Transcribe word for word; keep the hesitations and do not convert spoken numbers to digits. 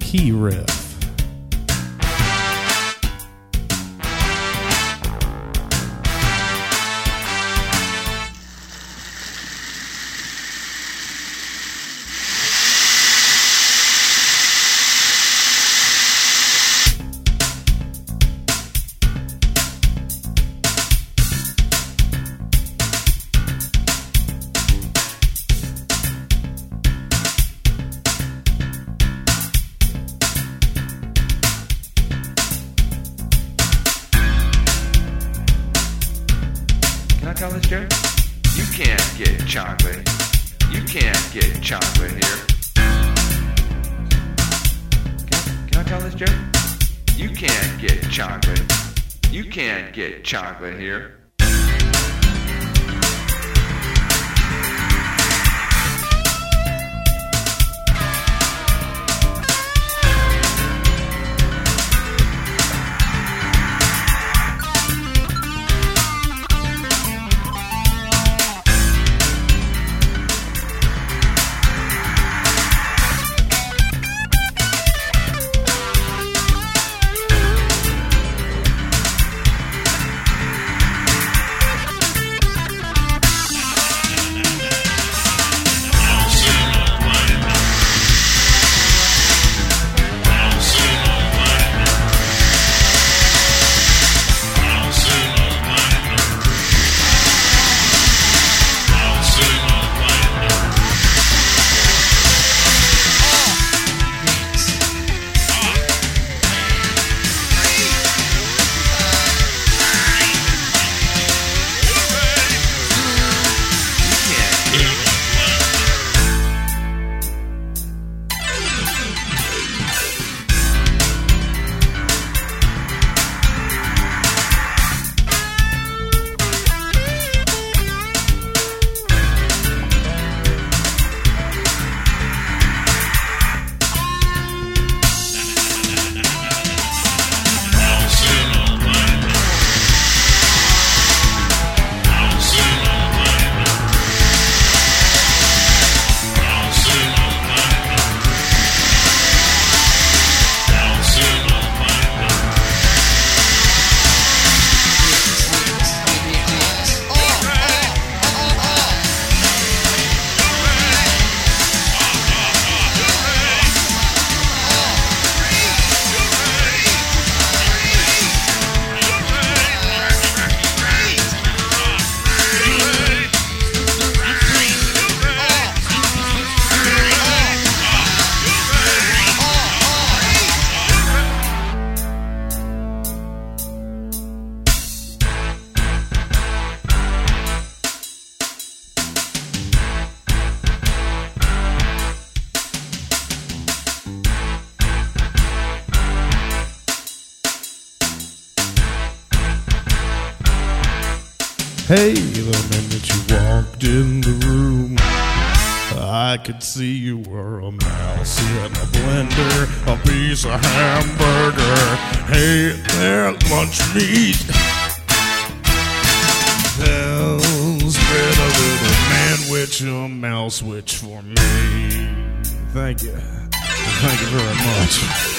key riff. Can I tell this joke? You can't get chocolate. You can't get chocolate here. Can, can I tell this joke? You can't get chocolate. You can't get chocolate here. Hey, the minute you walked in the room, I could see you were a mouse in a blender, a piece of hamburger. Hey, there, lunch meat. Hell, spread a little man-witch, a mouse-witch for me. Thank you. Thank you very much.